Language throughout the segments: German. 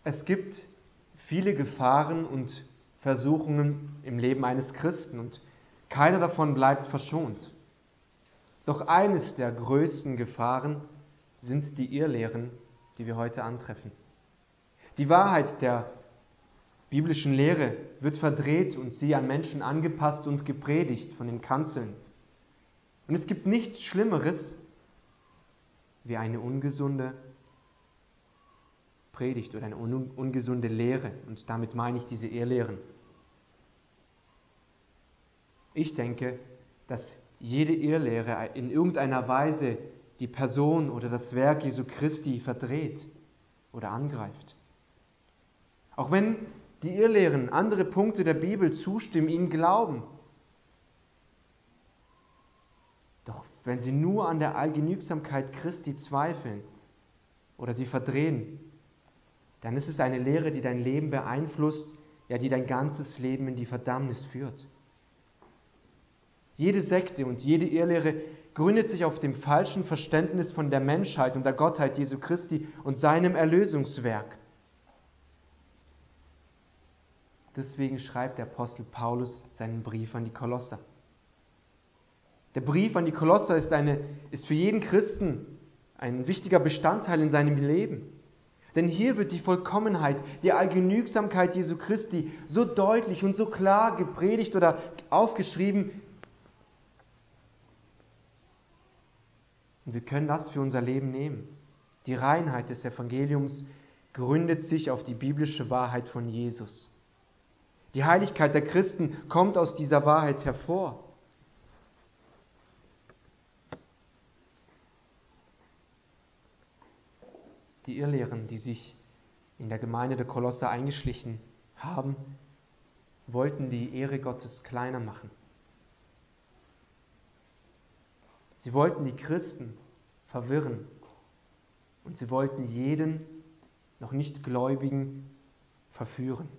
Es gibt viele Gefahren und Versuchungen im Leben eines Christen und keiner davon bleibt verschont. Doch eines der größten Gefahren sind die Irrlehren, die wir heute antreffen. Die Wahrheit der biblischen Lehre wird verdreht und sie an Menschen angepasst und gepredigt von den Kanzeln. Und es gibt nichts Schlimmeres wie eine ungesunde Predigt oder eine ungesunde Lehre. Und damit meine ich diese Irrlehren. Ich denke, dass jede Irrlehre in irgendeiner Weise die Person oder das Werk Jesu Christi verdreht oder angreift. Auch wenn die Irrlehren andere Punkte der Bibel zustimmen, ihnen glauben, doch wenn sie nur an der Allgenügsamkeit Christi zweifeln oder sie verdrehen, dann ist es eine Lehre, die dein Leben beeinflusst, ja, die dein ganzes Leben in die Verdammnis führt. Jede Sekte und jede Irrlehre gründet sich auf dem falschen Verständnis von der Menschheit und der Gottheit Jesu Christi und seinem Erlösungswerk. Deswegen schreibt der Apostel Paulus seinen Brief an die Kolosser. Der Brief an die Kolosser ist für jeden Christen ein wichtiger Bestandteil in seinem Leben. Denn hier wird die Vollkommenheit, die Allgenügsamkeit Jesu Christi so deutlich und so klar gepredigt oder aufgeschrieben. Und wir können das für unser Leben nehmen. Die Reinheit des Evangeliums gründet sich auf die biblische Wahrheit von Jesus. Die Heiligkeit der Christen kommt aus dieser Wahrheit hervor. Die Irrlehren, die sich in der Gemeinde der Kolosser eingeschlichen haben, wollten die Ehre Gottes kleiner machen. Sie wollten die Christen verwirren und sie wollten jeden noch nicht Gläubigen verführen.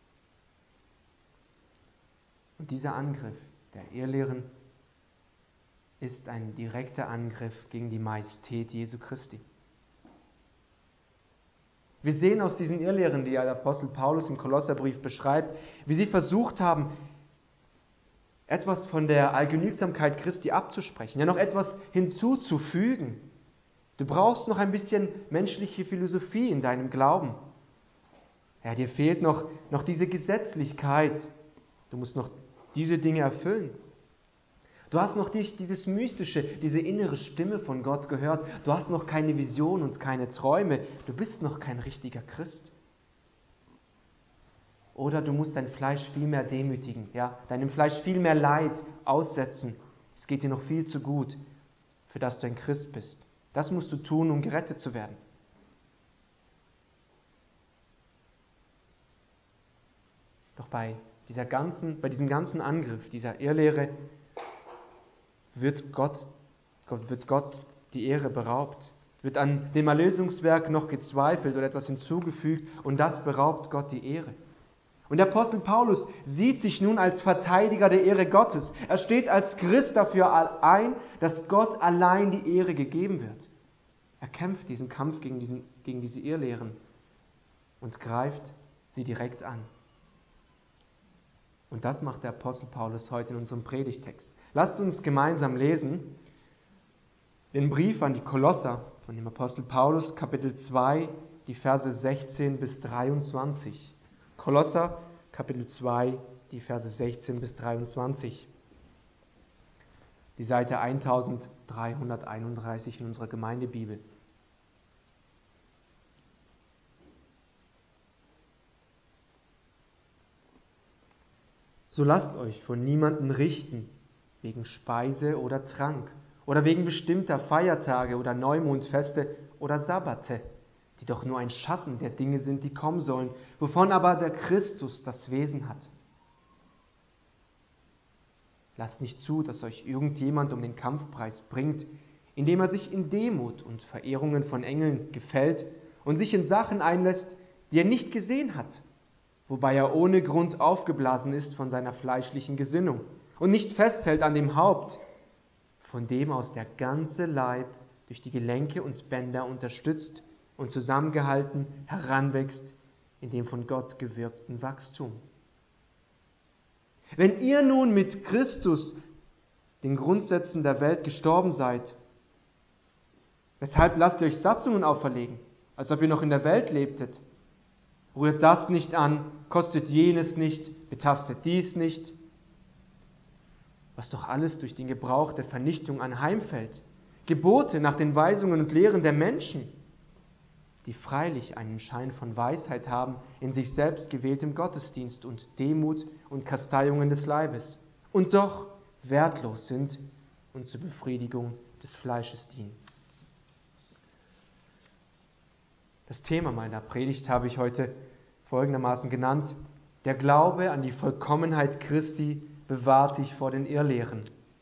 Und dieser Angriff der Irrlehren ist ein direkter Angriff gegen die Majestät Jesu Christi. Wir sehen aus diesen Irrlehren, die der Apostel Paulus im Kolosserbrief beschreibt, wie sie versucht haben, etwas von der Allgenügsamkeit Christi abzusprechen, ja noch etwas hinzuzufügen. Du brauchst noch ein bisschen menschliche Philosophie in deinem Glauben. Ja, dir fehlt noch diese Gesetzlichkeit. Du musst noch diese Dinge erfüllen. Du hast noch nicht dieses Mystische, diese innere Stimme von Gott gehört. Du hast noch keine Vision und keine Träume. Du bist noch kein richtiger Christ. Oder du musst dein Fleisch viel mehr demütigen, ja, deinem Fleisch viel mehr Leid aussetzen. Es geht dir noch viel zu gut, für das du ein Christ bist. Das musst du tun, um gerettet zu werden. Doch bei diesem ganzen Angriff, dieser Irrlehre, wird Gott die Ehre beraubt. Wird an dem Erlösungswerk noch gezweifelt oder etwas hinzugefügt und das beraubt Gott die Ehre. Und der Apostel Paulus sieht sich nun als Verteidiger der Ehre Gottes. Er steht als Christ dafür ein, dass Gott allein die Ehre gegeben wird. Er kämpft diesen Kampf gegen diese Irrlehren und greift sie direkt an. Und das macht der Apostel Paulus heute in unserem Predigtext. Lasst uns gemeinsam lesen den Brief an die Kolosser von dem Apostel Paulus, Kapitel 2, die Verse 16 bis 23. Kolosser, Kapitel 2, die Verse 16 bis 23. Die Seite 1331 in unserer Gemeindebibel. So lasst euch von niemandem richten, wegen Speise oder Trank, oder wegen bestimmter Feiertage oder Neumondfeste oder Sabbate, die doch nur ein Schatten der Dinge sind, die kommen sollen, wovon aber der Christus das Wesen hat. Lasst nicht zu, dass euch irgendjemand um den Kampfpreis bringt, indem er sich in Demut und Verehrungen von Engeln gefällt und sich in Sachen einlässt, die er nicht gesehen hat, wobei er ohne Grund aufgeblasen ist von seiner fleischlichen Gesinnung und nicht festhält an dem Haupt, von dem aus der ganze Leib durch die Gelenke und Bänder unterstützt und zusammengehalten heranwächst in dem von Gott gewirkten Wachstum. Wenn ihr nun mit Christus den Grundsätzen der Welt gestorben seid, weshalb lasst ihr euch Satzungen auferlegen, als ob ihr noch in der Welt lebtet? Rührt das nicht an, kostet jenes nicht, betastet dies nicht, was doch alles durch den Gebrauch der Vernichtung anheimfällt. Gebote nach den Weisungen und Lehren der Menschen, die freilich einen Schein von Weisheit haben in sich selbst gewähltem Gottesdienst und Demut und Kasteiungen des Leibes, und doch wertlos sind und zur Befriedigung des Fleisches dienen. Das Thema meiner Predigt habe ich heute folgendermaßen genannt: Der Glaube an die Vollkommenheit Christi bewahrt dich vor den Irrlehren.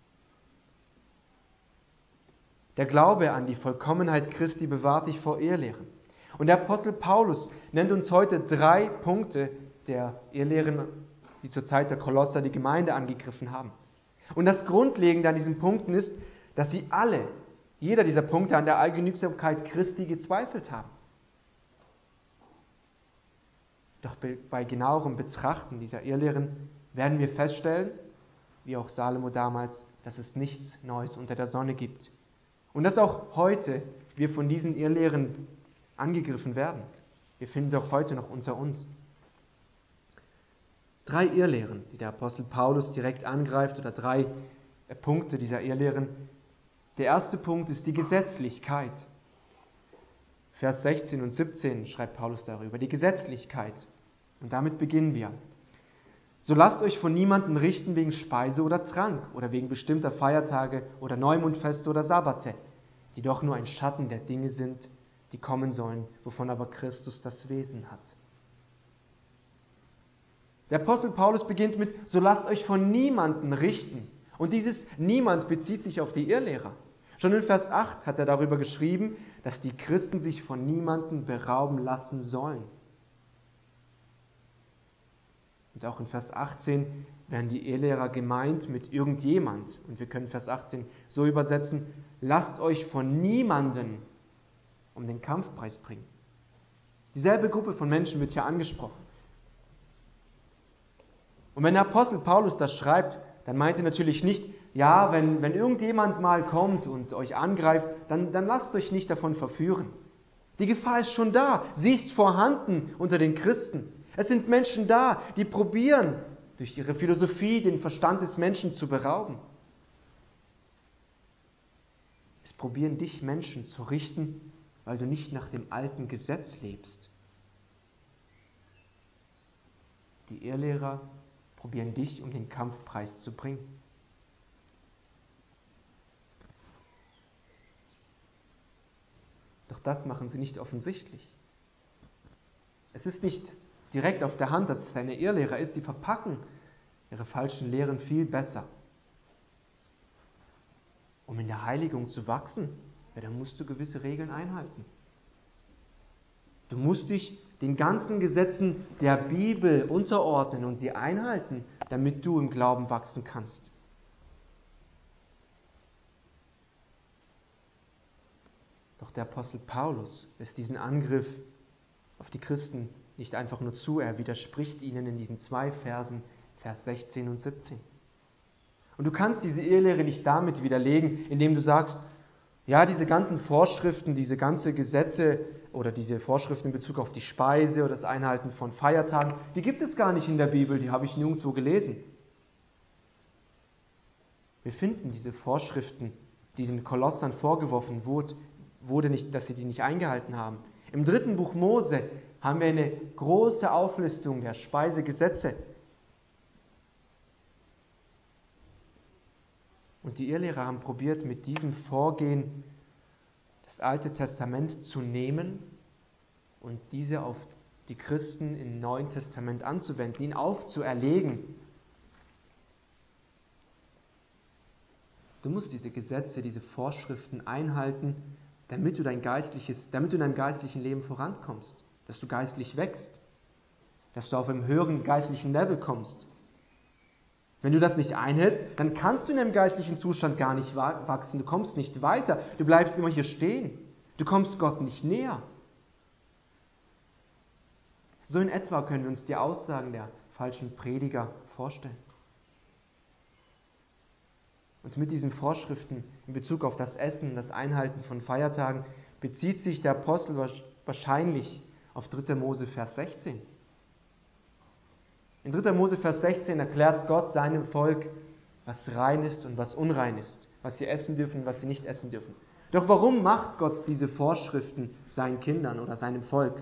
Der Glaube an die Vollkommenheit Christi bewahrt dich vor Irrlehren. Und der Apostel Paulus nennt uns heute 3 Punkte der Irrlehren, die zur Zeit der Kolosser die Gemeinde angegriffen haben. Und das Grundlegende an diesen Punkten ist, dass sie alle, jeder dieser Punkte, an der Allgenügsamkeit Christi gezweifelt haben. Doch bei genauerem Betrachten dieser Irrlehren werden wir feststellen, wie auch Salomo damals, dass es nichts Neues unter der Sonne gibt. Und dass auch heute wir von diesen Irrlehren angegriffen werden. Wir finden sie auch heute noch unter uns. 3 Irrlehren, die der Apostel Paulus direkt angreift, oder 3 Punkte dieser Irrlehren. Der erste Punkt ist die Gesetzlichkeit. Vers 16 und 17 schreibt Paulus darüber, die Gesetzlichkeit. Und damit beginnen wir. So lasst euch von niemandem richten wegen Speise oder Trank oder wegen bestimmter Feiertage oder Neumondfeste oder Sabbate, die doch nur ein Schatten der Dinge sind, die kommen sollen, wovon aber Christus das Wesen hat. Der Apostel Paulus beginnt mit, so lasst euch von niemandem richten. Und dieses Niemand bezieht sich auf die Irrlehrer. Schon in Vers 8 hat er darüber geschrieben, dass die Christen sich von niemandem berauben lassen sollen. Und auch in Vers 18 werden die Irrlehrer gemeint mit irgendjemand. Und wir können Vers 18 so übersetzen, lasst euch von niemandem um den Kampfpreis bringen. Dieselbe Gruppe von Menschen wird hier angesprochen. Und wenn der Apostel Paulus das schreibt, dann meint er natürlich nicht, ja, wenn irgendjemand mal kommt und euch angreift, dann lasst euch nicht davon verführen. Die Gefahr ist schon da, sie ist vorhanden unter den Christen. Es sind Menschen da, die probieren, durch ihre Philosophie den Verstand des Menschen zu berauben. Es probieren dich Menschen zu richten, weil du nicht nach dem alten Gesetz lebst. Die Irrlehrer probieren dich um den Kampfpreis zu bringen. Doch das machen sie nicht offensichtlich. Es ist nicht direkt auf der Hand, dass es eine Irrlehrer ist. Die verpacken ihre falschen Lehren viel besser. Um in der Heiligung zu wachsen, ja, dann musst du gewisse Regeln einhalten. Du musst dich den ganzen Gesetzen der Bibel unterordnen und sie einhalten, damit du im Glauben wachsen kannst. Doch der Apostel Paulus lässt diesen Angriff auf die Christen nicht einfach nur zu, er widerspricht ihnen in diesen 2 Versen, Vers 16 und 17. Und du kannst diese Irrlehre nicht damit widerlegen, indem du sagst, ja, diese ganzen Vorschriften, diese ganzen Gesetze oder diese Vorschriften in Bezug auf die Speise oder das Einhalten von Feiertagen, die gibt es gar nicht in der Bibel, die habe ich nirgendwo gelesen. Wir finden diese Vorschriften, die den Kolossern vorgeworfen wurde nicht, dass sie die nicht eingehalten haben. Im 3. Buch Mose haben wir eine große Auflistung der Speisegesetze. Und die Irrlehrer haben probiert, mit diesem Vorgehen das Alte Testament zu nehmen und diese auf die Christen im Neuen Testament anzuwenden, ihn aufzuerlegen. Du musst diese Gesetze, diese Vorschriften einhalten, damit du in deinem geistlichen Leben vorankommst, dass du geistlich wächst, dass du auf einem höheren geistlichen Level kommst. Wenn du das nicht einhältst, dann kannst du in einem geistlichen Zustand gar nicht wachsen, du kommst nicht weiter, du bleibst immer hier stehen, du kommst Gott nicht näher. So in etwa können wir uns die Aussagen der falschen Prediger vorstellen. Und mit diesen Vorschriften in Bezug auf das Essen, das Einhalten von Feiertagen, bezieht sich der Apostel wahrscheinlich auf 3. Mose, Vers 16. In 3. Mose, Vers 16 erklärt Gott seinem Volk, was rein ist und was unrein ist, was sie essen dürfen und was sie nicht essen dürfen. Doch warum macht Gott diese Vorschriften seinen Kindern oder seinem Volk?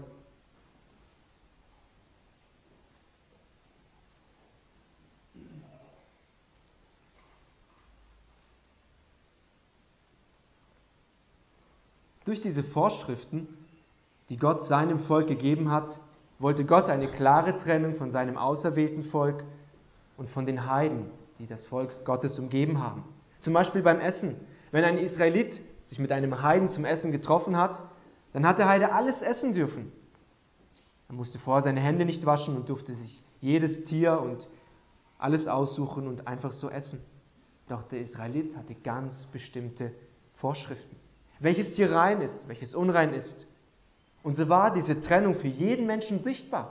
Durch diese Vorschriften, die Gott seinem Volk gegeben hat, wollte Gott eine klare Trennung von seinem auserwählten Volk und von den Heiden, die das Volk Gottes umgeben haben. Zum Beispiel beim Essen. Wenn ein Israelit sich mit einem Heiden zum Essen getroffen hat, dann hat der Heide alles essen dürfen. Er musste vorher seine Hände nicht waschen und durfte sich jedes Tier und alles aussuchen und einfach so essen. Doch der Israelit hatte ganz bestimmte Vorschriften. Welches Tier rein ist, welches unrein ist. Und so war diese Trennung für jeden Menschen sichtbar.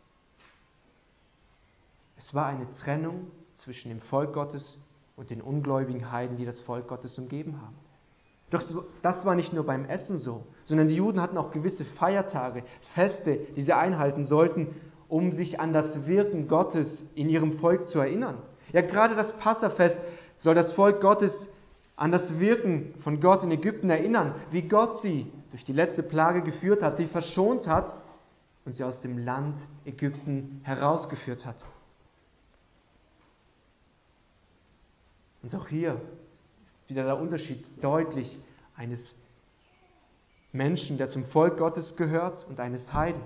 Es war eine Trennung zwischen dem Volk Gottes und den ungläubigen Heiden, die das Volk Gottes umgeben haben. Doch das war nicht nur beim Essen so, sondern die Juden hatten auch gewisse Feiertage, Feste, die sie einhalten sollten, um sich an das Wirken Gottes in ihrem Volk zu erinnern. Ja, gerade das Passafest soll das Volk Gottes an das Wirken von Gott in Ägypten erinnern, wie Gott sie durch die letzte Plage geführt hat, sie verschont hat und sie aus dem Land Ägypten herausgeführt hat. Und auch hier ist wieder der Unterschied deutlich eines Menschen, der zum Volk Gottes gehört, und eines Heiden.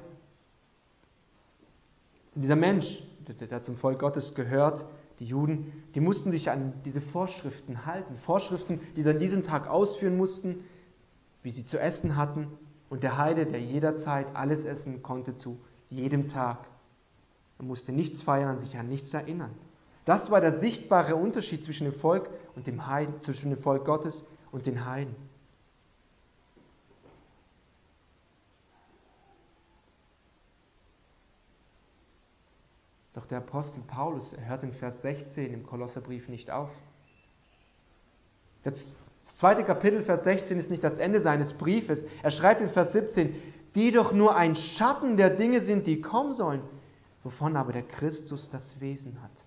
Und dieser Mensch, der zum Volk Gottes gehört, die Juden, die mussten sich an diese Vorschriften halten. Vorschriften, die sie an diesem Tag ausführen mussten, wie sie zu essen hatten. Und der Heide, der jederzeit alles essen konnte, zu jedem Tag. Er musste nichts feiern, sich an nichts erinnern. Das war der sichtbare Unterschied zwischen dem Volk und dem Heiden, zwischen dem Volk Gottes und den Heiden. Doch der Apostel Paulus, er hört in Vers 16 im Kolosserbrief nicht auf. Das 2. Kapitel, Vers 16 ist nicht das Ende seines Briefes. Er schreibt in Vers 17, die doch nur ein Schatten der Dinge sind, die kommen sollen, wovon aber der Christus das Wesen hat.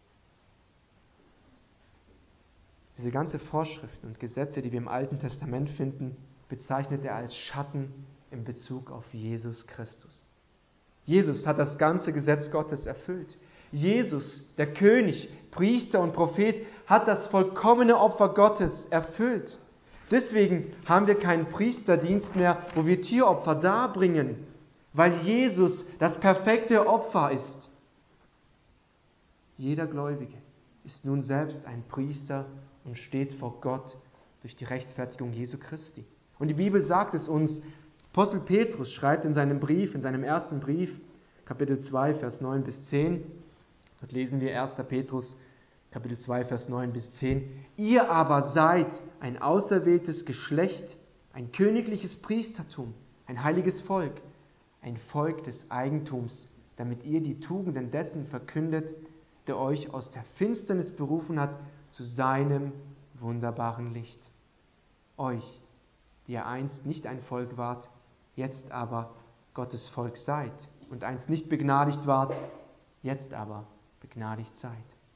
Diese ganze Vorschriften und Gesetze, die wir im Alten Testament finden, bezeichnet er als Schatten in Bezug auf Jesus Christus. Jesus hat das ganze Gesetz Gottes erfüllt. Jesus, der König, Priester und Prophet, hat das vollkommene Opfer Gottes erfüllt. Deswegen haben wir keinen Priesterdienst mehr, wo wir Tieropfer darbringen, weil Jesus das perfekte Opfer ist. Jeder Gläubige ist nun selbst ein Priester und steht vor Gott durch die Rechtfertigung Jesu Christi. Und die Bibel sagt es uns. Apostel Petrus schreibt in seinem Brief, in seinem ersten Brief, Kapitel 2, Vers 9 bis 10, dort lesen wir 1. Petrus, Kapitel 2, Vers 9 bis 10, ihr aber seid ein auserwähltes Geschlecht, ein königliches Priestertum, ein heiliges Volk, ein Volk des Eigentums, damit ihr die Tugenden dessen verkündet, der euch aus der Finsternis berufen hat zu seinem wunderbaren Licht. Euch, die ihr einst nicht ein Volk wart, jetzt aber Gottes Volk seid, und einst nicht begnadigt wart, jetzt aber begnadigt seid.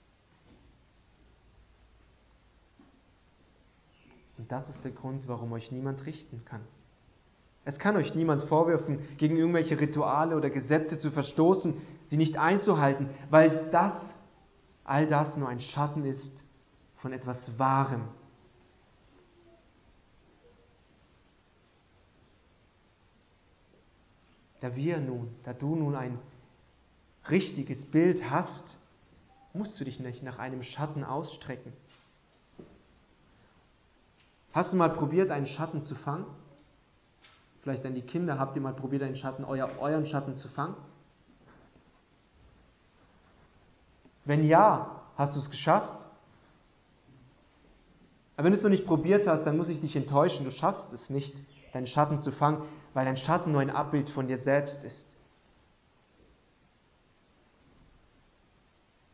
Und das ist der Grund, warum euch niemand richten kann. Es kann euch niemand vorwerfen, gegen irgendwelche Rituale oder Gesetze zu verstoßen, sie nicht einzuhalten, weil all das nur ein Schatten ist von etwas Wahrem. Da du nun ein richtiges Bild hast, musst du dich nicht nach einem Schatten ausstrecken. Hast du mal probiert, einen Schatten zu fangen? Vielleicht an die Kinder, habt ihr mal probiert, euren Schatten zu fangen? Wenn ja, hast du es geschafft? Aber wenn du es noch nicht probiert hast, dann muss ich dich enttäuschen. Du schaffst es nicht, deinen Schatten zu fangen, weil dein Schatten nur ein Abbild von dir selbst ist.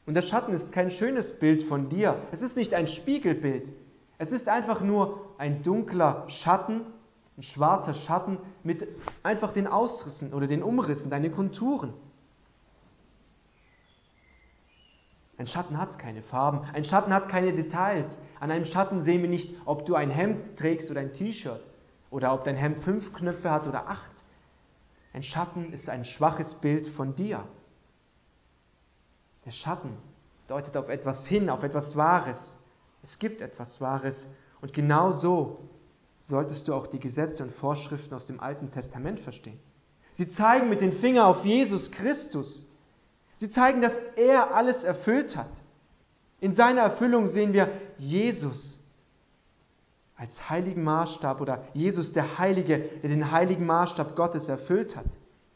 Und der Schatten ist kein schönes Bild von dir. Es ist nicht ein Spiegelbild. Es ist einfach nur ein dunkler Schatten, ein schwarzer Schatten mit einfach den Ausrissen oder den Umrissen, deine Konturen. Ein Schatten hat keine Farben, ein Schatten hat keine Details. An einem Schatten sehen wir nicht, ob du ein Hemd trägst oder ein T-Shirt oder ob dein Hemd 5 Knöpfe hat oder 8. Ein Schatten ist ein schwaches Bild von dir. Der Schatten deutet auf etwas hin, auf etwas Wahres. Es gibt etwas Wahres und genau so solltest du auch die Gesetze und Vorschriften aus dem Alten Testament verstehen. Sie zeigen mit dem Finger auf Jesus Christus. Sie zeigen, dass er alles erfüllt hat. In seiner Erfüllung sehen wir Jesus als heiligen Maßstab oder Jesus der Heilige, der den heiligen Maßstab Gottes erfüllt hat.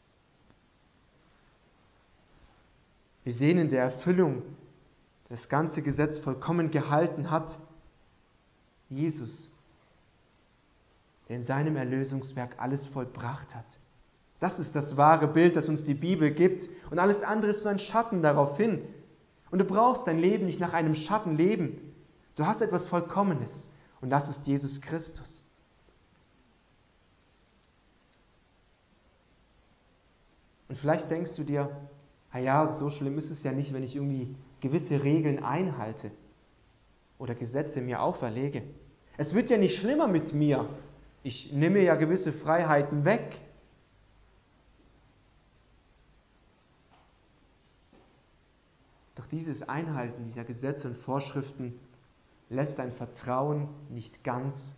Wir sehen in der Erfüllung, der das ganze Gesetz vollkommen gehalten hat, Jesus, der in seinem Erlösungswerk alles vollbracht hat. Das ist das wahre Bild, das uns die Bibel gibt. Und alles andere ist nur ein Schatten darauf hin. Und du brauchst dein Leben nicht nach einem Schatten leben. Du hast etwas Vollkommenes. Und das ist Jesus Christus. Und vielleicht denkst du dir, ja, so schlimm ist es ja nicht, wenn ich irgendwie gewisse Regeln einhalte oder Gesetze mir auferlege. Es wird ja nicht schlimmer mit mir. Ich nehme ja gewisse Freiheiten weg. Doch dieses Einhalten dieser Gesetze und Vorschriften lässt dich dein Vertrauen nicht ganz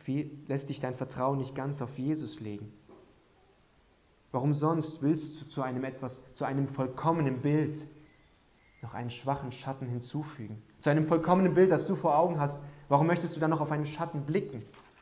auf Jesus legen. Warum sonst willst du zu einem vollkommenen Bild noch einen schwachen Schatten hinzufügen? Zu einem vollkommenen Bild, das du vor Augen hast, warum möchtest du dann noch auf einen Schatten blicken?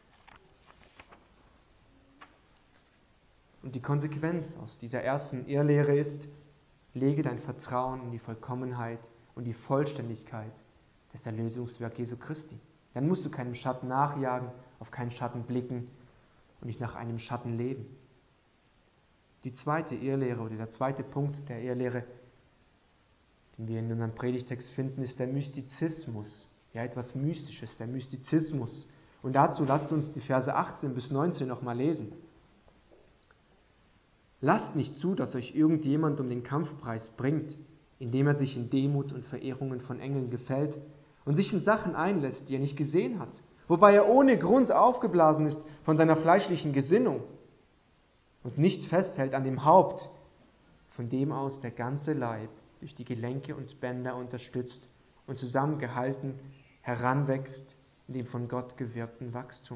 Und die Konsequenz aus dieser ersten Irrlehre ist, lege dein Vertrauen in die Vollkommenheit und die Vollständigkeit des Erlösungswerks Jesu Christi. Dann musst du keinem Schatten nachjagen, auf keinen Schatten blicken und nicht nach einem Schatten leben. Die zweite Irrlehre oder der zweite Punkt der Irrlehre, den wir in unserem Predigtext finden, ist der Mystizismus. Ja, etwas Mystisches, der Mystizismus. Und dazu lasst uns die Verse 18 bis 19 nochmal lesen. Lasst nicht zu, dass euch irgendjemand um den Kampfpreis bringt, indem er sich in Demut und Verehrungen von Engeln gefällt und sich in Sachen einlässt, die er nicht gesehen hat, wobei er ohne Grund aufgeblasen ist von seiner fleischlichen Gesinnung und nicht festhält an dem Haupt, von dem aus der ganze Leib durch die Gelenke und Bänder unterstützt und zusammengehalten heranwächst in dem von Gott gewirkten Wachstum.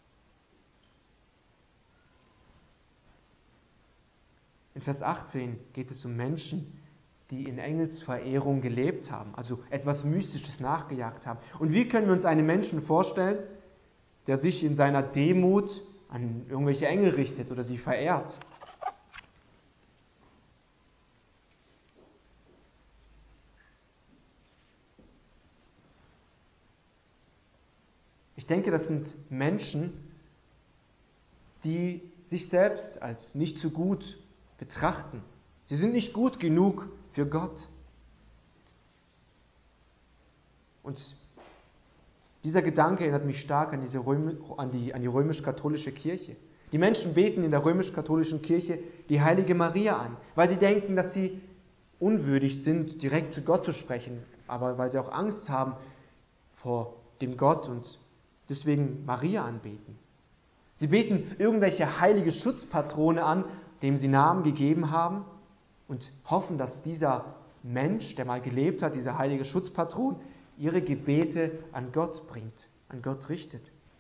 In Vers 18 geht es um Menschen, die in Engelsverehrung gelebt haben, also etwas Mystisches nachgejagt haben. Und wie können wir uns einen Menschen vorstellen, der sich in seiner Demut an irgendwelche Engel richtet oder sie verehrt? Ich denke, das sind Menschen, die sich selbst als nicht so gut betrachten. Sie sind nicht gut genug für Gott. Und dieser Gedanke erinnert mich stark an die römisch-katholische Kirche. Die Menschen beten in der römisch-katholischen Kirche die heilige Maria an, weil sie denken, dass sie unwürdig sind, direkt zu Gott zu sprechen, aber weil sie auch Angst haben vor dem Gott und deswegen Maria anbeten. Sie beten irgendwelche heilige Schutzpatrone an, dem sie Namen gegeben haben und hoffen, dass dieser Mensch, der mal gelebt hat, dieser heilige Schutzpatron, ihre Gebete an Gott bringt, an Gott richtet.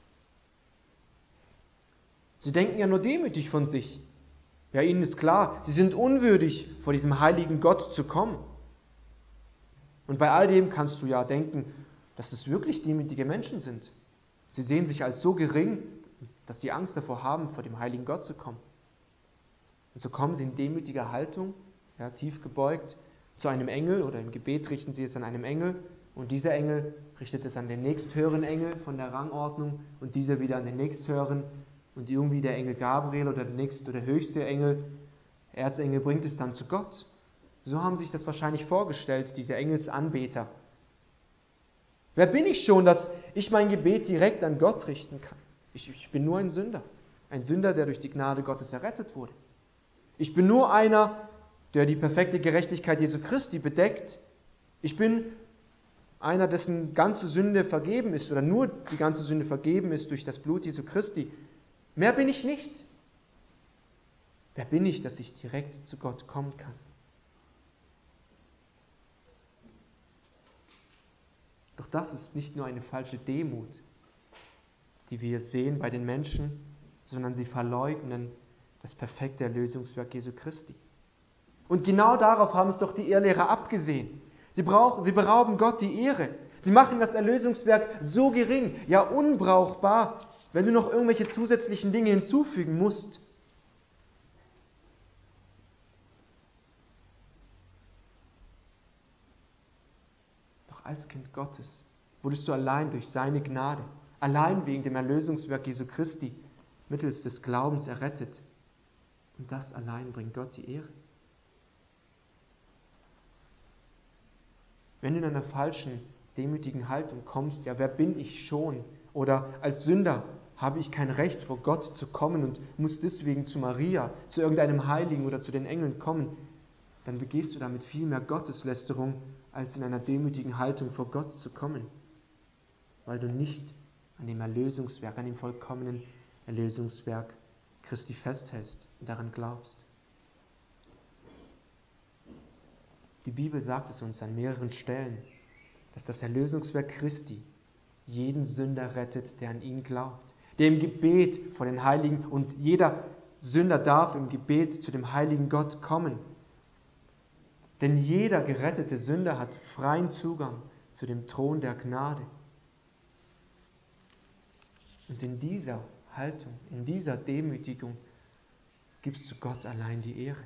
Sie denken ja nur demütig von sich. Ja, ihnen ist klar, sie sind unwürdig, vor diesem heiligen Gott zu kommen. Und bei all dem kannst du ja denken, dass es wirklich demütige Menschen sind. Sie sehen sich als so gering, dass sie Angst davor haben, vor dem heiligen Gott zu kommen. Und so kommen sie in demütiger Haltung, ja, tief gebeugt, zu einem Engel oder im Gebet richten sie es an einem Engel und dieser Engel richtet es an den nächsthöheren Engel von der Rangordnung und dieser wieder an den nächsthöheren und irgendwie der Engel Gabriel oder der höchste Engel, Erzengel, bringt es dann zu Gott. So haben sich das wahrscheinlich vorgestellt, diese Engelsanbeter. Wer bin ich schon, dass ich mein Gebet direkt an Gott richten kann? Ich bin nur ein Sünder. Ein Sünder, der durch die Gnade Gottes errettet wurde. Ich bin nur einer, der die perfekte Gerechtigkeit Jesu Christi bedeckt. Ich bin einer, dessen ganze Sünde vergeben ist oder nur die ganze Sünde vergeben ist durch das Blut Jesu Christi. Mehr bin ich nicht. Wer bin ich, dass ich direkt zu Gott kommen kann? Doch das ist nicht nur eine falsche Demut, die wir sehen bei den Menschen, sondern sie verleugnen das perfekte Erlösungswerk Jesu Christi. Und genau darauf haben es doch die Irrlehrer abgesehen. Sie berauben Gott die Ehre. Sie machen das Erlösungswerk so gering, ja unbrauchbar, wenn du noch irgendwelche zusätzlichen Dinge hinzufügen musst. Doch als Kind Gottes wurdest du allein durch seine Gnade, allein wegen dem Erlösungswerk Jesu Christi, mittels des Glaubens errettet. Und das allein bringt Gott die Ehre. Wenn du in einer falschen, demütigen Haltung kommst, ja, wer bin ich schon? Oder als Sünder habe ich kein Recht, vor Gott zu kommen und muss deswegen zu Maria, zu irgendeinem Heiligen oder zu den Engeln kommen, dann begehst du damit viel mehr Gotteslästerung, als in einer demütigen Haltung vor Gott zu kommen, weil du nicht an dem Erlösungswerk, an dem vollkommenen Erlösungswerk Christi festhältst und daran glaubst. Die Bibel sagt es uns an mehreren Stellen, dass das Erlösungswerk Christi jeden Sünder rettet, der an ihn glaubt, der im Gebet vor den Heiligen, und jeder Sünder darf im Gebet zu dem heiligen Gott kommen. Denn jeder gerettete Sünder hat freien Zugang zu dem Thron der Gnade. Und in dieser Haltung, in dieser Demütigung gibst du Gott allein die Ehre.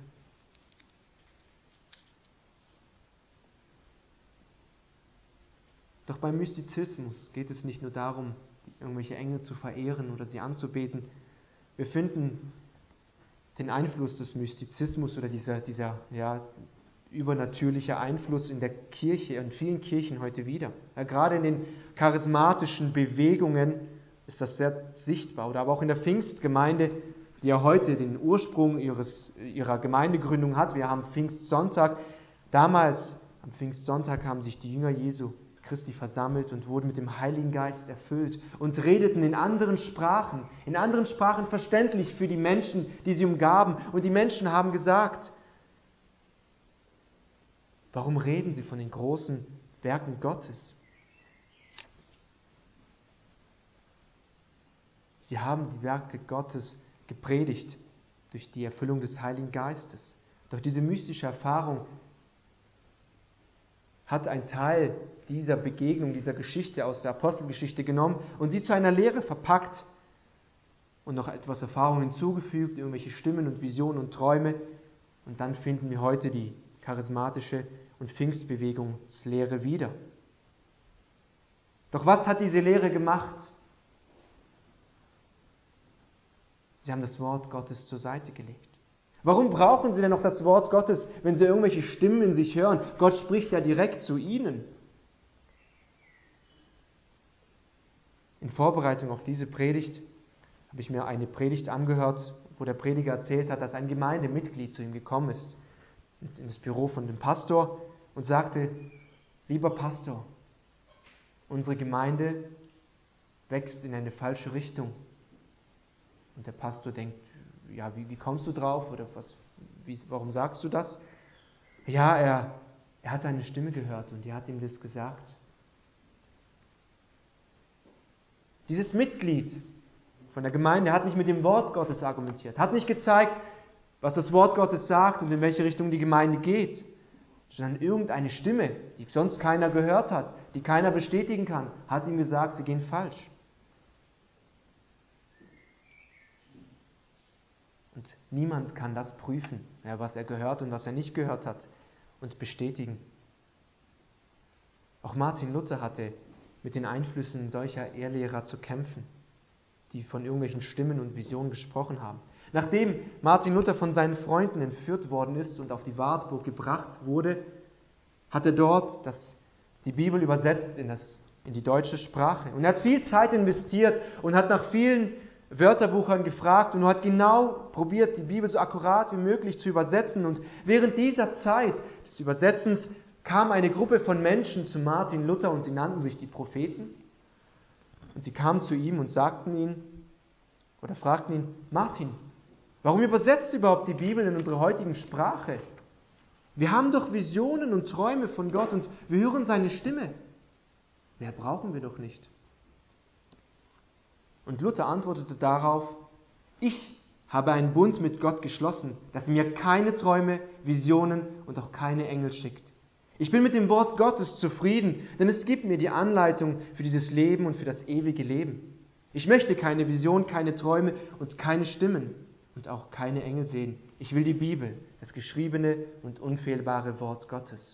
Doch beim Mystizismus geht es nicht nur darum, irgendwelche Engel zu verehren oder sie anzubeten. Wir finden den Einfluss des Mystizismus oder dieser übernatürliche Einfluss in der Kirche, in vielen Kirchen heute wieder. Ja, gerade in den charismatischen Bewegungen ist das sehr sichtbar. Oder aber auch in der Pfingstgemeinde, die ja heute den Ursprung ihrer Gemeindegründung hat. Wir haben Pfingstsonntag. Damals, am Pfingstsonntag, haben sich die Jünger Jesu Christi versammelt und wurden mit dem Heiligen Geist erfüllt und redeten in anderen Sprachen verständlich für die Menschen, die sie umgaben. Und die Menschen haben gesagt: Warum reden sie von den großen Werken Gottes? Sie haben die Werke Gottes gepredigt durch die Erfüllung des Heiligen Geistes. Doch diese mystische Erfahrung hat einen Teil dieser Begegnung, dieser Geschichte aus der Apostelgeschichte genommen und sie zu einer Lehre verpackt und noch etwas Erfahrung hinzugefügt, irgendwelche Stimmen und Visionen und Träume. Und dann finden wir heute die charismatische und Pfingstbewegungslehre wieder. Doch was hat diese Lehre gemacht? Sie haben das Wort Gottes zur Seite gelegt. Warum brauchen sie denn noch das Wort Gottes, wenn sie irgendwelche Stimmen in sich hören? Gott spricht ja direkt zu ihnen. In Vorbereitung auf diese Predigt habe ich mir eine Predigt angehört, wo der Prediger erzählt hat, dass ein Gemeindemitglied zu ihm gekommen ist, in das Büro von dem Pastor, und sagte: Lieber Pastor, unsere Gemeinde wächst in eine falsche Richtung. Und der Pastor denkt: Ja, wie kommst du drauf? Oder warum sagst du das? Ja, er hat eine Stimme gehört und die hat ihm das gesagt. Dieses Mitglied von der Gemeinde hat nicht mit dem Wort Gottes argumentiert, hat nicht gezeigt, was das Wort Gottes sagt und in welche Richtung die Gemeinde geht, sondern irgendeine Stimme, die sonst keiner gehört hat, die keiner bestätigen kann, hat ihm gesagt, sie gehen falsch. Und niemand kann das prüfen, was er gehört und was er nicht gehört hat, und bestätigen. Auch Martin Luther hatte mit den Einflüssen solcher Irrlehrer zu kämpfen, die von irgendwelchen Stimmen und Visionen gesprochen haben. Nachdem Martin Luther von seinen Freunden entführt worden ist und auf die Wartburg gebracht wurde, hat er dort die Bibel übersetzt in die deutsche Sprache. Und er hat viel Zeit investiert und hat nach vielen Wörterbuchern gefragt und hat genau probiert, die Bibel so akkurat wie möglich zu übersetzen. Und während dieser Zeit des Übersetzens kam eine Gruppe von Menschen zu Martin Luther und sie nannten sich die Propheten. Und sie kamen zu ihm und fragten ihn, Martin, warum übersetzt du überhaupt die Bibel in unsere heutige Sprache? Wir haben doch Visionen und Träume von Gott und wir hören seine Stimme. Mehr brauchen wir doch nicht. Und Luther antwortete darauf, ich habe einen Bund mit Gott geschlossen, dass er mir keine Träume, Visionen und auch keine Engel schickt. Ich bin mit dem Wort Gottes zufrieden, denn es gibt mir die Anleitung für dieses Leben und für das ewige Leben. Ich möchte keine Vision, keine Träume und keine Stimmen und auch keine Engel sehen. Ich will die Bibel, das geschriebene und unfehlbare Wort Gottes.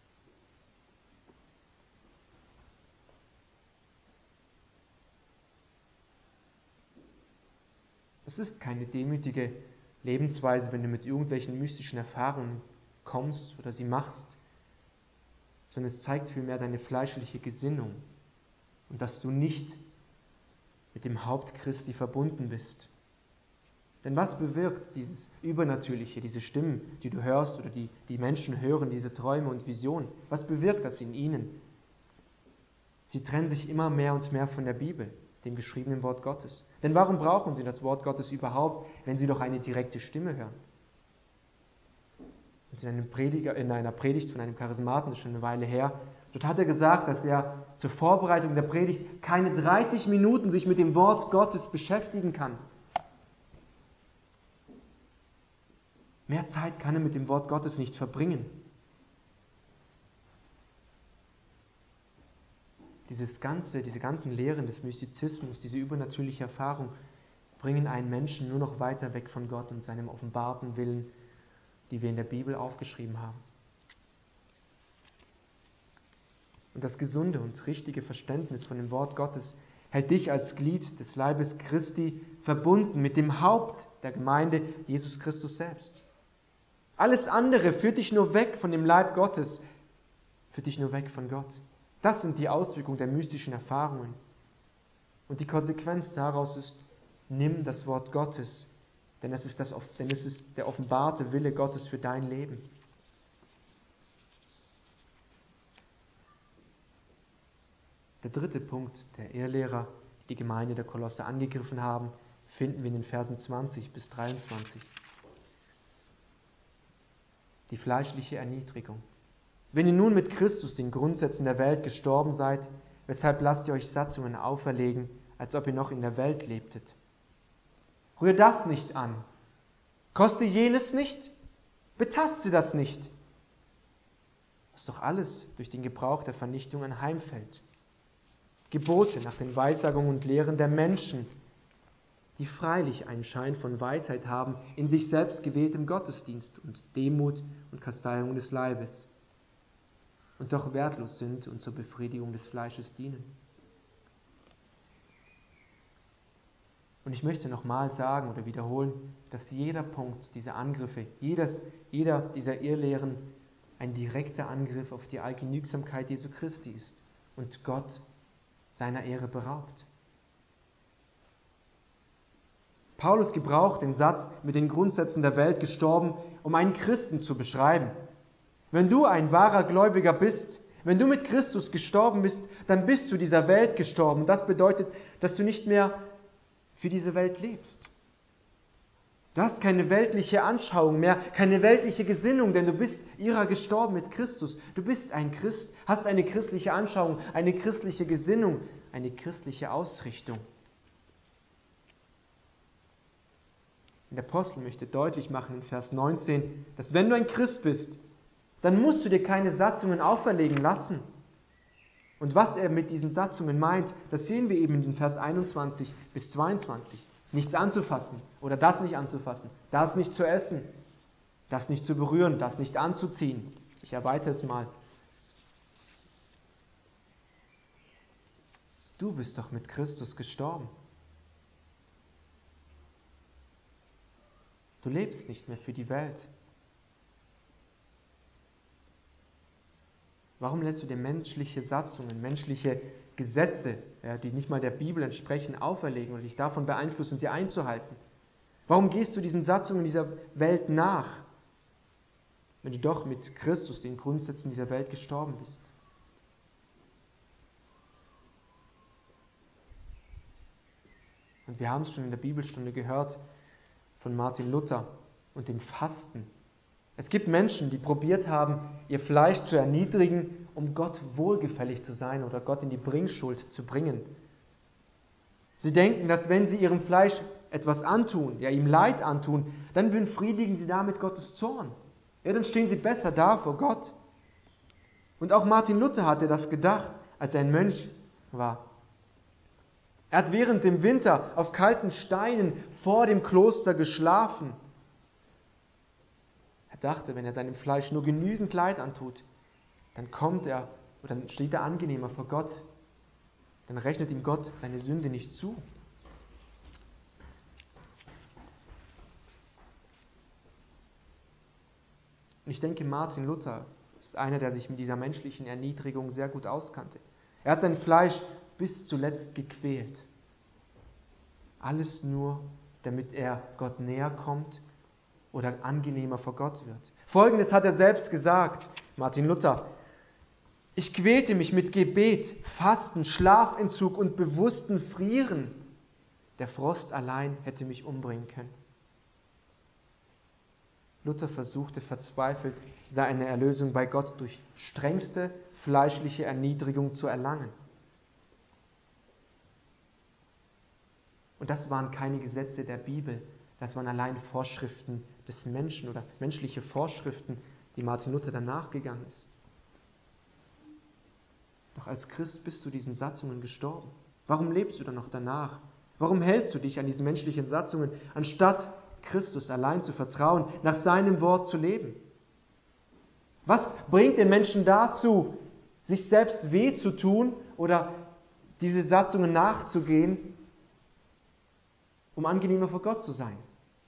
Es ist keine demütige Lebensweise, wenn du mit irgendwelchen mystischen Erfahrungen kommst oder sie machst, sondern es zeigt vielmehr deine fleischliche Gesinnung und dass du nicht mit dem Haupt Christi verbunden bist. Denn was bewirkt dieses Übernatürliche, diese Stimmen, die du hörst oder die Menschen hören, diese Träume und Visionen? Was bewirkt das in ihnen? Sie trennen sich immer mehr und mehr von der Bibel, dem geschriebenen Wort Gottes. Denn warum brauchen sie das Wort Gottes überhaupt, wenn sie doch eine direkte Stimme hören? Und in einer Predigt von einem Charismaten, das ist schon eine Weile her, dort hat er gesagt, dass er zur Vorbereitung der Predigt keine 30 Minuten sich mit dem Wort Gottes beschäftigen kann. Mehr Zeit kann er mit dem Wort Gottes nicht verbringen. Diese ganzen Lehren des Mystizismus, diese übernatürliche Erfahrung bringen einen Menschen nur noch weiter weg von Gott und seinem offenbarten Willen, die wir in der Bibel aufgeschrieben haben. Und das gesunde und richtige Verständnis von dem Wort Gottes hält dich als Glied des Leibes Christi verbunden mit dem Haupt der Gemeinde, Jesus Christus selbst. Alles andere führt dich nur weg von dem Leib Gottes, führt dich nur weg von Gott. Das sind die Auswirkungen der mystischen Erfahrungen. Und die Konsequenz daraus ist, nimm das Wort Gottes, denn es ist der offenbarte Wille Gottes für dein Leben. Der dritte Punkt der Irrlehrer, die die Gemeinde der Kolosse angegriffen haben, finden wir in den Versen 20 bis 23. Die fleischliche Erniedrigung. Wenn ihr nun mit Christus den Grundsätzen der Welt gestorben seid, weshalb lasst ihr euch Satzungen auferlegen, als ob ihr noch in der Welt lebtet? Rühr das nicht an. Koste jenes nicht. Betaste das nicht. Was doch alles durch den Gebrauch der Vernichtung anheimfällt. Gebote nach den Weissagungen und Lehren der Menschen, die freilich einen Schein von Weisheit haben in sich selbst gewähltem Gottesdienst und Demut und Kasteiung des Leibes, und doch wertlos sind und zur Befriedigung des Fleisches dienen. Und ich möchte nochmal sagen oder wiederholen, dass jeder Punkt dieser Angriffe, jeder dieser Irrlehren ein direkter Angriff auf die Allgenügsamkeit Jesu Christi ist und Gott seiner Ehre beraubt. Paulus gebraucht den Satz mit den Grundsätzen der Welt gestorben, um einen Christen zu beschreiben. Wenn du ein wahrer Gläubiger bist, wenn du mit Christus gestorben bist, dann bist du dieser Welt gestorben. Das bedeutet, dass du nicht mehr für diese Welt lebst. Du hast keine weltliche Anschauung mehr, keine weltliche Gesinnung, denn du bist ihrer gestorben mit Christus. Du bist ein Christ, hast eine christliche Anschauung, eine christliche Gesinnung, eine christliche Ausrichtung. Und der Apostel möchte deutlich machen in Vers 19, dass wenn du ein Christ bist, dann musst du dir keine Satzungen auferlegen lassen. Und was er mit diesen Satzungen meint, das sehen wir eben in den Vers 21 bis 22. Nichts anzufassen oder das nicht anzufassen, das nicht zu essen, das nicht zu berühren, das nicht anzuziehen. Ich erweitere es mal. Du bist doch mit Christus gestorben. Du lebst nicht mehr für die Welt. Warum lässt du dir menschliche Satzungen, menschliche Gesetze, die nicht mal der Bibel entsprechen, auferlegen und dich davon beeinflussen, sie einzuhalten? Warum gehst du diesen Satzungen dieser Welt nach, wenn du doch mit Christus, den Grundsätzen dieser Welt, gestorben bist? Und wir haben es schon in der Bibelstunde gehört von Martin Luther und dem Fasten. Es gibt Menschen, die probiert haben, ihr Fleisch zu erniedrigen, um Gott wohlgefällig zu sein oder Gott in die Bringschuld zu bringen. Sie denken, dass wenn sie ihrem Fleisch etwas antun, ihm Leid antun, dann befriedigen sie damit Gottes Zorn. Dann stehen sie besser da vor Gott. Und auch Martin Luther hatte das gedacht, als er ein Mönch war. Er hat während dem Winter auf kalten Steinen vor dem Kloster geschlafen. Er dachte, wenn er seinem Fleisch nur genügend Leid antut, dann dann steht er angenehmer vor Gott. Dann rechnet ihm Gott seine Sünde nicht zu. Und ich denke, Martin Luther ist einer, der sich mit dieser menschlichen Erniedrigung sehr gut auskannte. Er hat sein Fleisch bis zuletzt gequält. Alles nur, damit er Gott näher kommt oder angenehmer vor Gott wird. Folgendes hat er selbst gesagt, Martin Luther: Ich quälte mich mit Gebet, Fasten, Schlafentzug und bewusstem Frieren. Der Frost allein hätte mich umbringen können. Luther versuchte verzweifelt, seine Erlösung bei Gott durch strengste fleischliche Erniedrigung zu erlangen. Und das waren keine Gesetze der Bibel, das waren allein Vorschriften des Menschen oder menschliche Vorschriften, die Martin Luther dann nachgegangen ist. Doch als Christ bist du diesen Satzungen gestorben. Warum lebst du dann noch danach? Warum hältst du dich an diesen menschlichen Satzungen, anstatt Christus allein zu vertrauen, nach seinem Wort zu leben? Was bringt den Menschen dazu, sich selbst weh zu tun oder diese Satzungen nachzugehen, um angenehmer vor Gott zu sein?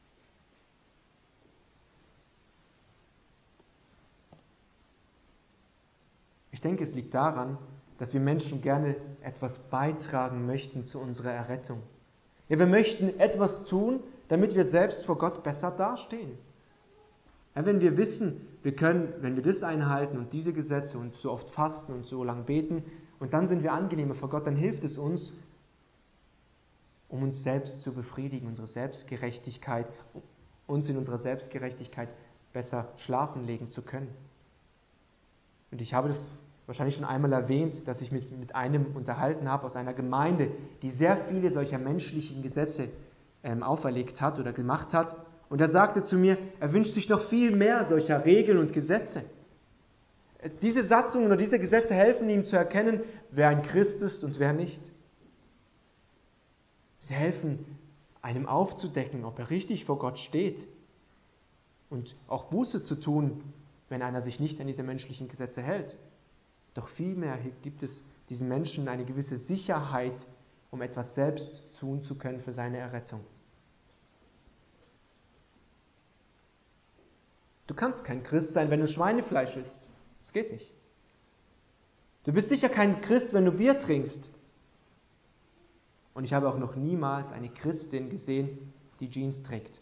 Ich denke, es liegt daran, dass wir Menschen gerne etwas beitragen möchten zu unserer Errettung. Ja, wir möchten etwas tun, damit wir selbst vor Gott besser dastehen. Ja, wenn wir wissen, wir können, wenn wir das einhalten und diese Gesetze und so oft fasten und so lang beten und dann sind wir angenehmer vor Gott, dann hilft es uns, um uns selbst zu befriedigen, uns in unserer Selbstgerechtigkeit besser schlafen legen zu können. Und ich habe das wahrscheinlich schon einmal erwähnt, dass ich mit einem unterhalten habe aus einer Gemeinde, die sehr viele solcher menschlichen Gesetze auferlegt hat oder gemacht hat. Und er sagte zu mir, er wünscht sich noch viel mehr solcher Regeln und Gesetze. Diese Satzungen oder diese Gesetze helfen ihm zu erkennen, wer ein Christ ist und wer nicht. Sie helfen einem aufzudecken, ob er richtig vor Gott steht und auch Buße zu tun, wenn einer sich nicht an diese menschlichen Gesetze hält. Doch vielmehr gibt es diesen Menschen eine gewisse Sicherheit, um etwas selbst tun zu können für seine Errettung. Du kannst kein Christ sein, wenn du Schweinefleisch isst. Das geht nicht. Du bist sicher kein Christ, wenn du Bier trinkst. Und ich habe auch noch niemals eine Christin gesehen, die Jeans trägt.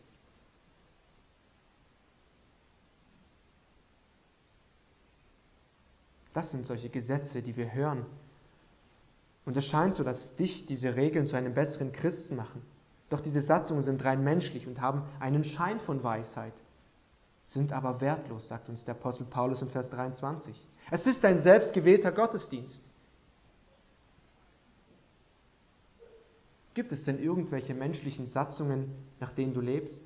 Das sind solche Gesetze, die wir hören. Und es scheint so, dass dich diese Regeln zu einem besseren Christen machen. Doch diese Satzungen sind rein menschlich und haben einen Schein von Weisheit, sind aber wertlos, sagt uns der Apostel Paulus in Vers 23. Es ist ein selbstgewählter Gottesdienst. Gibt es denn irgendwelche menschlichen Satzungen, nach denen du lebst?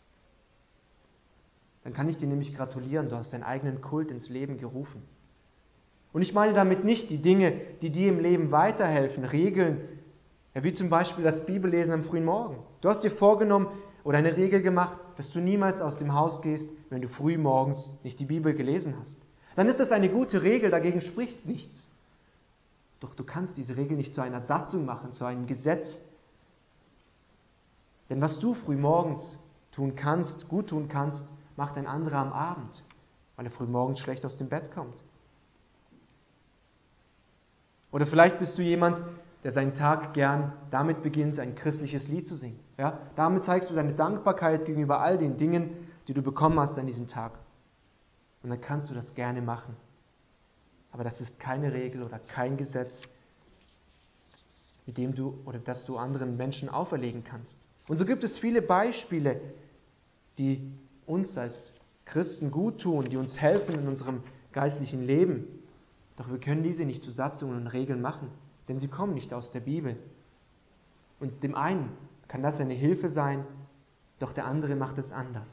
Dann kann ich dir nämlich gratulieren, du hast deinen eigenen Kult ins Leben gerufen. Und ich meine damit nicht die Dinge, die dir im Leben weiterhelfen, Regeln, wie zum Beispiel das Bibellesen am frühen Morgen. Du hast dir vorgenommen oder eine Regel gemacht, dass du niemals aus dem Haus gehst, wenn du früh morgens nicht die Bibel gelesen hast. Dann ist das eine gute Regel, dagegen spricht nichts. Doch du kannst diese Regel nicht zu einer Satzung machen, zu einem Gesetz. Denn was du früh morgens gut tun kannst, macht ein anderer am Abend, weil er frühmorgens schlecht aus dem Bett kommt. Oder vielleicht bist du jemand, der seinen Tag gern damit beginnt, ein christliches Lied zu singen. Ja? Damit zeigst du deine Dankbarkeit gegenüber all den Dingen, die du bekommen hast an diesem Tag. Und dann kannst du das gerne machen. Aber das ist keine Regel oder kein Gesetz, mit dem du oder das du anderen Menschen auferlegen kannst. Und so gibt es viele Beispiele, die uns als Christen gut tun, die uns helfen in unserem geistlichen Leben. Doch wir können diese nicht zu Satzungen und Regeln machen, denn sie kommen nicht aus der Bibel. Und dem einen kann das eine Hilfe sein, doch der andere macht es anders.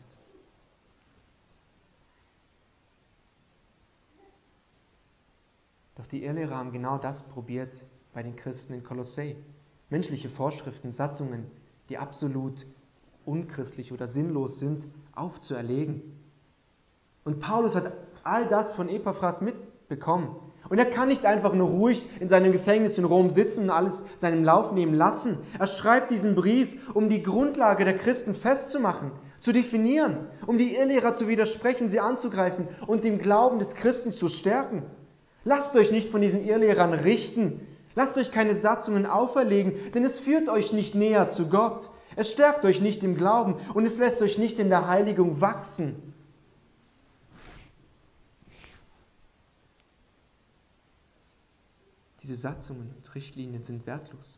Doch die Irrlehrer haben genau das probiert bei den Christen in Kolossee. Menschliche Vorschriften, Satzungen, die absolut unchristlich oder sinnlos sind, aufzuerlegen. Und Paulus hat all das von Epaphras mitbekommen. Und er kann nicht einfach nur ruhig in seinem Gefängnis in Rom sitzen und alles seinem Lauf nehmen lassen. Er schreibt diesen Brief, um die Grundlage der Christen festzumachen, zu definieren, um die Irrlehrer zu widersprechen, sie anzugreifen und den Glauben des Christen zu stärken. Lasst euch nicht von diesen Irrlehrern richten. Lasst euch keine Satzungen auferlegen, denn es führt euch nicht näher zu Gott. Es stärkt euch nicht im Glauben und es lässt euch nicht in der Heiligung wachsen. Diese Satzungen und Richtlinien sind wertlos.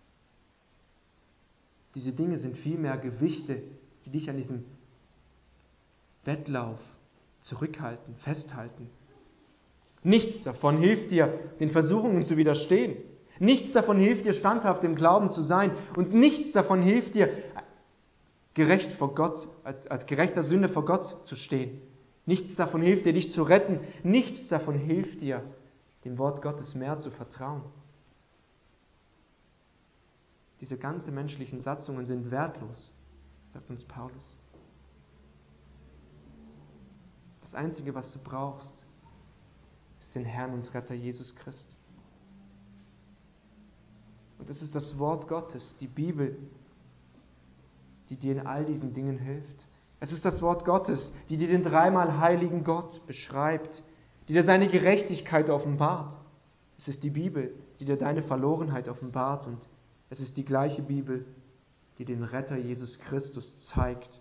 Diese Dinge sind vielmehr Gewichte, die dich an diesem Wettlauf zurückhalten, festhalten. Nichts davon hilft dir, den Versuchungen zu widerstehen. Nichts davon hilft dir, standhaft im Glauben zu sein. Und nichts davon hilft dir, gerecht vor Gott, als gerechter Sünder vor Gott zu stehen. Nichts davon hilft dir, dich zu retten. Nichts davon hilft dir, dem Wort Gottes mehr zu vertrauen. Diese ganzen menschlichen Satzungen sind wertlos, sagt uns Paulus. Das Einzige, was du brauchst, ist den Herrn und Retter Jesus Christus. Und es ist das Wort Gottes, die Bibel, die dir in all diesen Dingen hilft. Es ist das Wort Gottes, die dir den dreimal heiligen Gott beschreibt, die dir seine Gerechtigkeit offenbart. Es ist die Bibel, die dir deine Verlorenheit offenbart und es ist die gleiche Bibel, die den Retter Jesus Christus zeigt.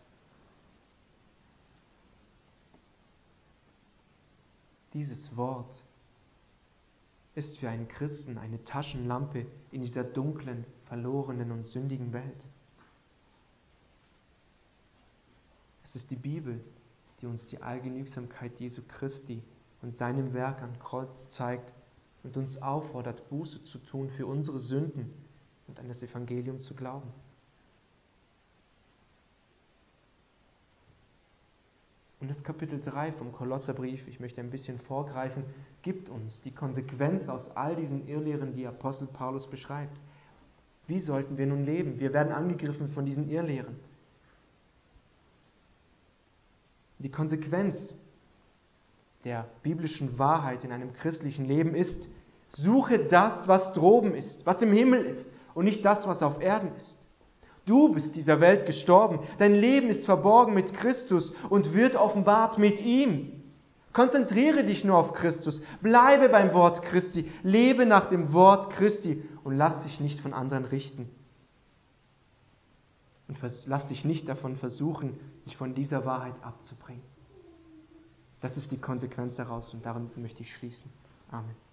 Dieses Wort ist für einen Christen eine Taschenlampe in dieser dunklen, verlorenen und sündigen Welt. Es ist die Bibel, die uns die Allgenügsamkeit Jesu Christi und seinem Werk am Kreuz zeigt und uns auffordert, Buße zu tun für unsere Sünden und an das Evangelium zu glauben. Und das Kapitel 3 vom Kolosserbrief, ich möchte ein bisschen vorgreifen, gibt uns die Konsequenz aus all diesen Irrlehren, die Apostel Paulus beschreibt. Wie sollten wir nun leben? Wir werden angegriffen von diesen Irrlehren. Die Konsequenz der biblischen Wahrheit in einem christlichen Leben ist, suche das, was droben ist, was im Himmel ist und nicht das, was auf Erden ist. Du bist dieser Welt gestorben, dein Leben ist verborgen mit Christus und wird offenbart mit ihm. Konzentriere dich nur auf Christus, bleibe beim Wort Christi, lebe nach dem Wort Christi und lass dich nicht von anderen richten. Und lass dich nicht davon versuchen, dich von dieser Wahrheit abzubringen. Das ist die Konsequenz daraus und daran möchte ich schließen. Amen.